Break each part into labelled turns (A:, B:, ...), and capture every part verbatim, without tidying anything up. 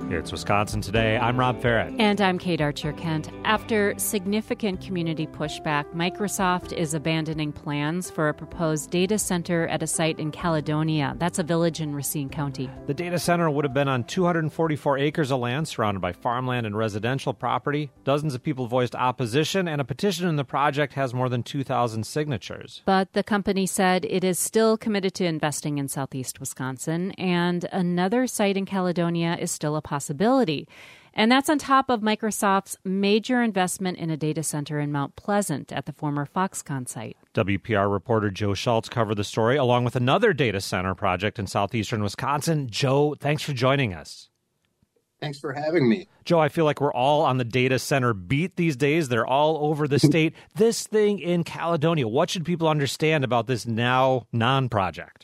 A: It's Wisconsin Today. I'm Rob Farrett.
B: And I'm Kate Archer-Kent. After significant community pushback, Microsoft is abandoning plans for a proposed data center at a site in Caledonia. That's a village in Racine County.
A: The data center would have been on two hundred forty-four acres of land surrounded by farmland and residential property. Dozens of people voiced opposition, and a petition in the project has more than two thousand signatures.
B: But the company said it is still committed to investing in southeast Wisconsin, and another site in Caledonia is still a possibility. Possibility. And that's on top of Microsoft's major investment in a data center in Mount Pleasant at the former Foxconn site.
A: W P R reporter Joe Schultz covered the story, along with another data center project in southeastern Wisconsin. Joe, thanks for joining us.
C: Thanks for having me.
A: Joe, I feel like we're all on the data center beat these days. They're all over the state. This thing in Caledonia, what should people understand about this now non-project?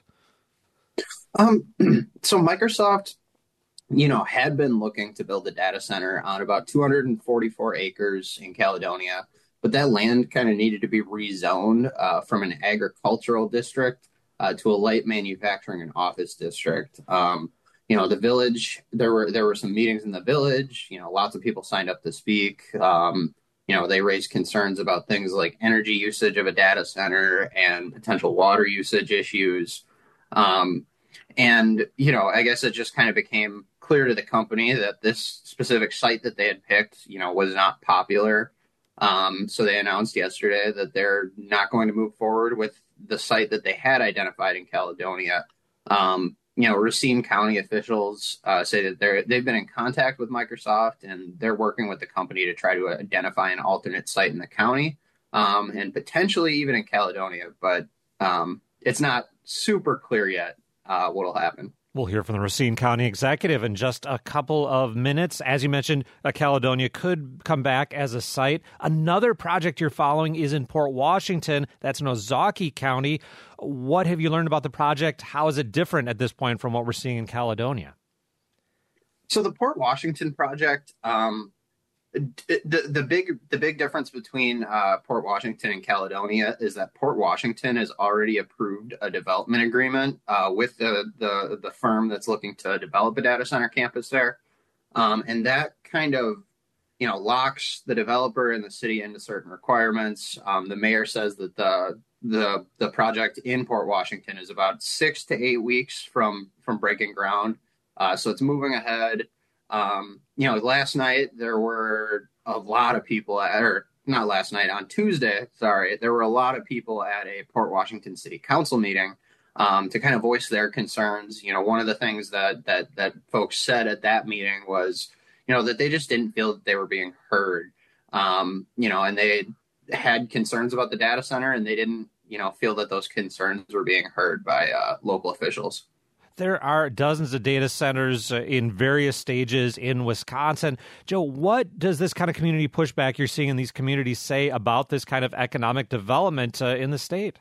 C: Um, so Microsoft... you know, had been looking to build a data center on about two hundred forty-four acres in Caledonia, but that land kind of needed to be rezoned uh, from an agricultural district uh, to a light manufacturing and office district. Um, you know, the village, there were there were some meetings in the village. You know, lots of people signed up to speak. Um, you know, they raised concerns about things like energy usage of a data center and potential water usage issues. Um, and, you know, I guess it just kind of became clear to the company that this specific site that they had picked, you know, was not popular. Um, so they announced yesterday that they're not going to move forward with the site that they had identified in Caledonia. Um, you know, Racine County officials uh, say that they're, they've been in contact with Microsoft and they're working with the company to try to identify an alternate site in the county um, and potentially even in Caledonia. But um, it's not super clear yet uh, what will happen.
A: We'll hear from the Racine County executive in just a couple of minutes. As you mentioned, uh, Caledonia could come back as a site. Another project you're following is in Port Washington. That's in Ozaukee County. What have you learned about the project? How is it different at this point from what we're seeing in Caledonia?
C: So the Port Washington project, um, the, the big the big difference between uh, Port Washington and Caledonia is that Port Washington has already approved a development agreement uh, with the, the the firm that's looking to develop a data center campus there, um, and that kind of you know locks the developer and the city into certain requirements. Um, the mayor says that the the the project in Port Washington is about six to eight weeks from from breaking ground, uh, so it's moving ahead. Um, you know, last night there were a lot of people at, or not last night, on Tuesday, sorry, there were a lot of people at a Port Washington City Council meeting um, to kind of voice their concerns. You know, one of the things that, that, that folks said at that meeting was, you know, that they just didn't feel that they were being heard, um, you know, and they had concerns about the data center and they didn't, you know, feel that those concerns were being heard by uh, local officials.
A: There are dozens of data centers uh, in various stages in Wisconsin. Joe, what does this kind of community pushback you're seeing in these communities say about this kind of economic development uh, in the state?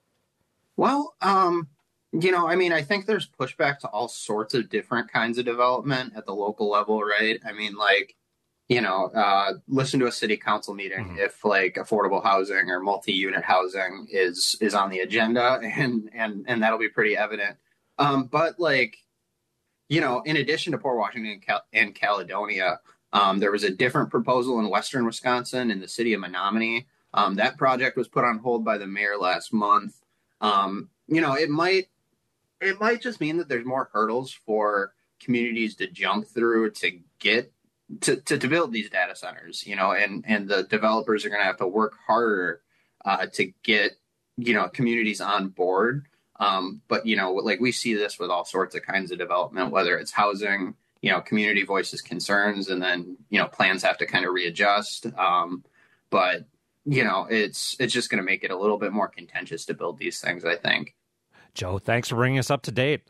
C: Well, um, you know, I mean, I think there's pushback to all sorts of different kinds of development at the local level, right? I mean, like, you know, uh, listen to a city council meeting mm-hmm. if like affordable housing or multi-unit housing is is on the agenda, and and and that'll be pretty evident. Um, but like, you know, in addition to Port Washington and, Cal- and Caledonia, um, there was a different proposal in western Wisconsin in the city of Menominee. Um, that project was put on hold by the mayor last month. Um, you know, it might it might just mean that there's more hurdles for communities to jump through to get to, to, to build these data centers, you know, and, and the developers are going to have to work harder uh, to get, you know, communities on board. Um, but, you know, like we see this with all sorts of kinds of development, whether it's housing, you know, community voices concerns, and then, you know, plans have to kind of readjust. Um, but, you know, it's it's just going to make it a little bit more contentious to build these things, I think.
A: Joe, thanks for bringing us up to date.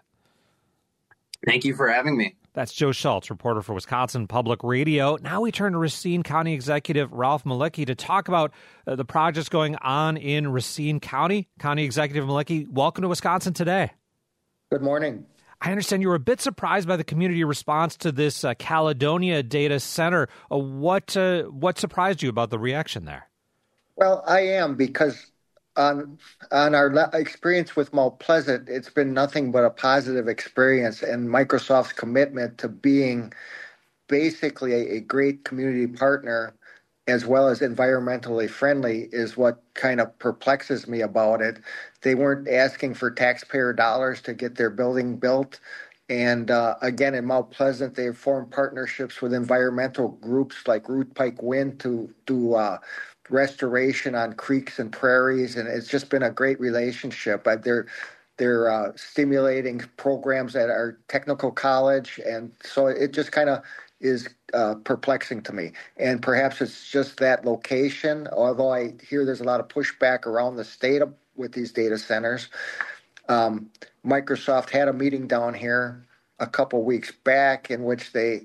C: Thank you for having me.
A: That's Joe Schultz, reporter for Wisconsin Public Radio. Now we turn to Racine County Executive Ralph Malicki to talk about uh, the projects going on in Racine County. County Executive Malicki, welcome to Wisconsin Today.
D: Good morning.
A: I understand you were a bit surprised by the community response to this uh, Caledonia data center. Uh, what uh, what surprised you about the reaction there?
D: Well, I am, because on on our experience with Mount Pleasant, it's been nothing but a positive experience, and Microsoft's commitment to being basically a, a great community partner as well as environmentally friendly is what kind of perplexes me about it. They weren't asking for taxpayer dollars to get their building built. And uh, again, in Mount Pleasant, they formed partnerships with environmental groups like Root Pike Wind to do uh, restoration on creeks and prairies. And it's just been a great relationship. Uh, they're they're uh, stimulating programs at our technical college. And so it just kind of is uh, perplexing to me. And perhaps it's just that location, although I hear there's a lot of pushback around the state of, with these data centers. Um, Microsoft had a meeting down here a couple weeks back in which they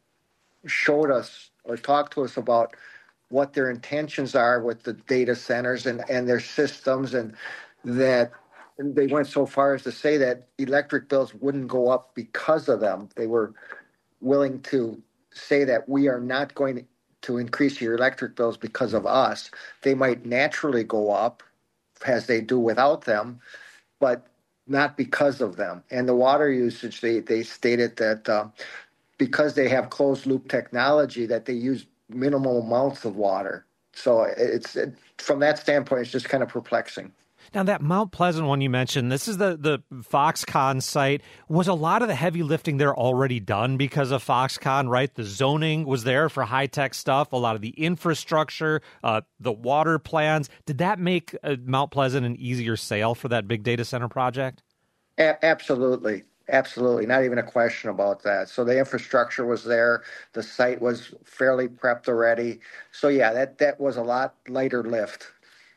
D: showed us or talked to us about what their intentions are with the data centers and, and their systems, and that they went so far as to say that electric bills wouldn't go up because of them. They were willing to say that we are not going to increase your electric bills because of us. They might naturally go up as they do without them, but not because of them. And the water usage, they, they stated that uh, because they have closed loop technology, that they use minimal amounts of water. So it's it, from that standpoint, it's just kind of perplexing.
A: Now, that Mount Pleasant one you mentioned, this is the, the Foxconn site. Was a lot of the heavy lifting there already done because of Foxconn, right? The zoning was there for high-tech stuff, a lot of the infrastructure, uh, the water plans. Did that make uh, Mount Pleasant an easier sale for that big data center project?
D: A- absolutely. Absolutely. Not even a question about that. So the infrastructure was there. The site was fairly prepped already. So, yeah, that, that was a lot lighter lift.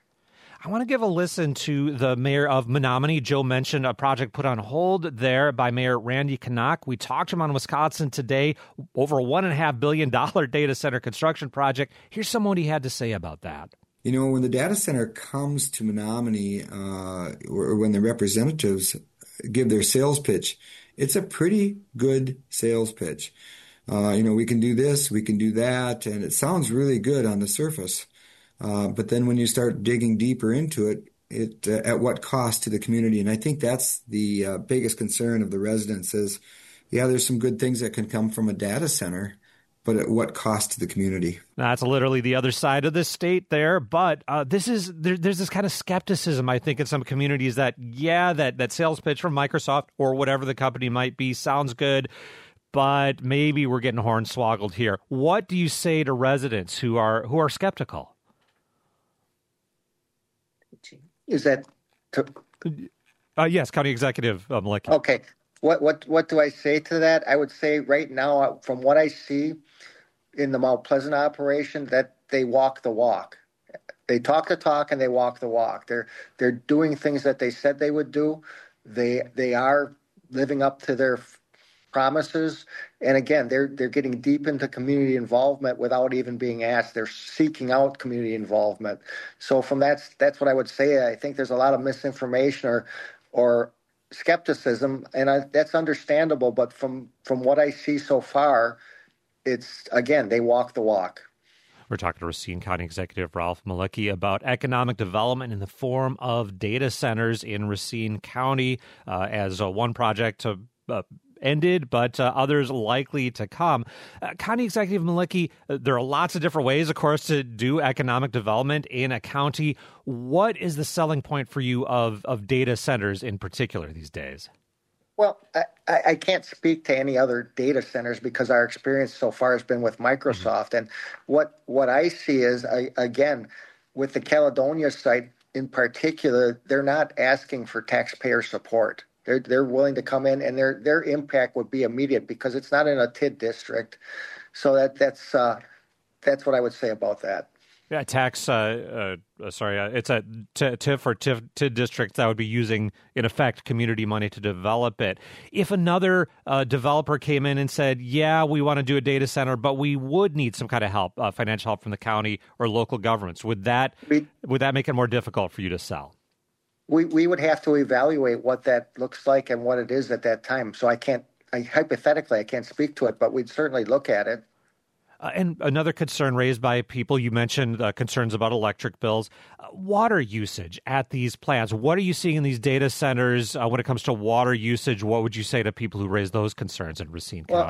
A: I want to give a listen to the mayor of Menominee. Joe mentioned a project put on hold there by Mayor Randy Knaak. We talked to him on Wisconsin Today, over a one point five billion dollars data center construction project. Here's some what he had to say about that.
E: You know, when the data center comes to Menominee, uh, or when the representatives give their sales pitch, it's a pretty good sales pitch. Uh, you know, we can do this, we can do that, and it sounds really good on the surface. Uh, but then when you start digging deeper into it, it uh, at what cost to the community? And I think that's the uh, biggest concern of the residents is, yeah, there's some good things that can come from a data center, but at what cost to the community?
A: That's literally the other side of the state there. But uh, this is there, there's this kind of skepticism, I think, in some communities that, yeah, that, that sales pitch from Microsoft or whatever the company might be sounds good, but maybe we're getting hornswoggled here. What do you say to residents who are who are skeptical?
D: Is that to,
A: uh, yes, County Executive uh, Malicki.
D: okay? What what what do I say to that? I would say right now, from what I see in the Mount Pleasant operation, that they walk the walk. They talk the talk and they walk the walk. They're they're doing things that they said they would do. They they are living up to their promises. And again, they're they're getting deep into community involvement without even being asked. They're seeking out community involvement. So from that's that's what I would say. I think there's a lot of misinformation or or skepticism, and I, that's understandable. But from from what I see so far, it's again they walk the walk.
A: We're talking to Racine County Executive Ralph Malicki about economic development in the form of data centers in Racine County uh, as uh, one project to uh, ended, but uh, others likely to come. Uh, County Executive Malicki, uh, there are lots of different ways, of course, to do economic development in a county. What is the selling point for you of, of data centers in particular these days?
D: Well, I, I can't speak to any other data centers because our experience so far has been with Microsoft. Mm-hmm. And what what I see is, I, again, with the Caledonia site in particular, they're not asking for taxpayer support. They're they're willing to come in, and their their impact would be immediate because it's not in a T I D district. So that that's uh, that's what I would say about that.
A: Yeah, tax. Uh, uh, sorry, uh, it's a t- T I F or T I F, T I D district that would be using, in effect, community money to develop it. If another uh, developer came in and said, "Yeah, we want to do a data center, but we would need some kind of help, uh, financial help from the county or local governments," would that we, would that make it more difficult for you to sell?
D: We we would have to evaluate what that looks like and what it is at that time. So I can't, I, hypothetically, I can't speak to it, but we'd certainly look at it.
A: Uh, and another concern raised by people, you mentioned uh, concerns about electric bills, uh, water usage at these plants. What are you seeing in these data centers uh, when it comes to water usage? What would you say to people who raise those concerns in Racine
D: well,
A: County?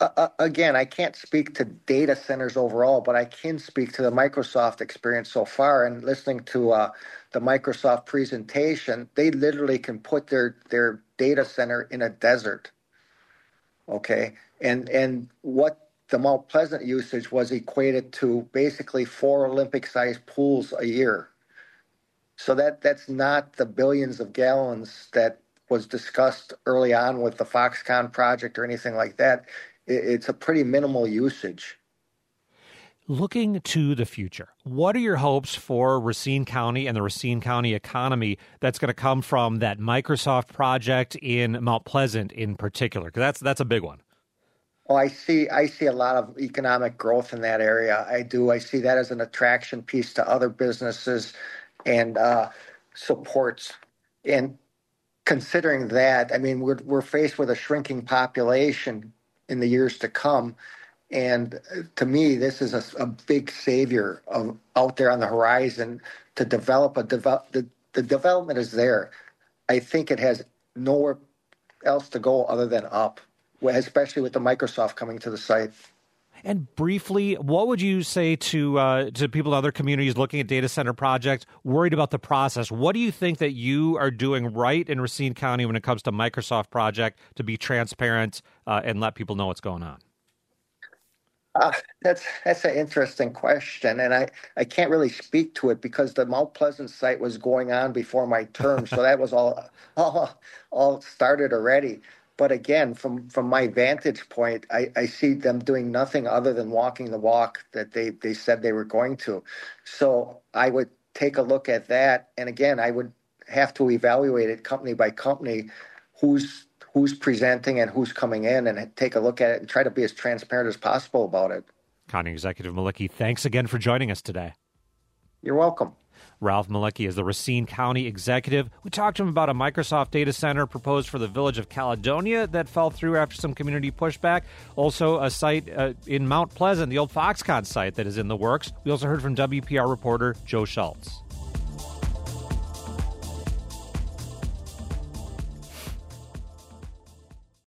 D: uh, again, I can't speak to data centers overall, but I can speak to the Microsoft experience so far. And listening to uh, the Microsoft presentation, they literally can put their, their data center in a desert. Okay, and and what the Mount Pleasant usage was equated to basically four Olympic-sized pools a year. So that that's not the billions of gallons that was discussed early on with the Foxconn project or anything like that. It's a pretty minimal usage.
A: Looking to the future, what are your hopes for Racine County and the Racine County economy that's going to come from that Microsoft project in Mount Pleasant in particular? Because that's that's a big one.
D: Oh, I see. I see a lot of economic growth in that area. I do. I see that as an attraction piece to other businesses and uh, supports. And considering that, I mean, we're we're faced with a shrinking population in the years to come. And to me, this is a, a big savior of out there on the horizon to develop a develop. The, the development is there. I think it has nowhere else to go other than up, especially with the Microsoft coming to the site.
A: And briefly, what would you say to uh, to people in other communities looking at data center projects, worried about the process? What do you think that you are doing right in Racine County when it comes to Microsoft project to be transparent uh, and let people know what's going on?
D: Uh, that's that's an interesting question, and I, I can't really speak to it because the Mount Pleasant site was going on before my term, so that was all all, all started already. But again, from, from my vantage point, I, I see them doing nothing other than walking the walk that they, they said they were going to. So I would take a look at that, and again, I would have to evaluate it company by company, who's who's presenting and who's coming in, and take a look at it and try to be as transparent as possible about it.
A: County Executive Malicki, thanks again for joining us today.
D: You're welcome.
A: Ralph Malicki is the Racine County Executive. We talked to him about a Microsoft data center proposed for the village of Caledonia that fell through after some community pushback. Also, a site uh, in Mount Pleasant, the old Foxconn site that is in the works. We also heard from W P R reporter Joe Schultz.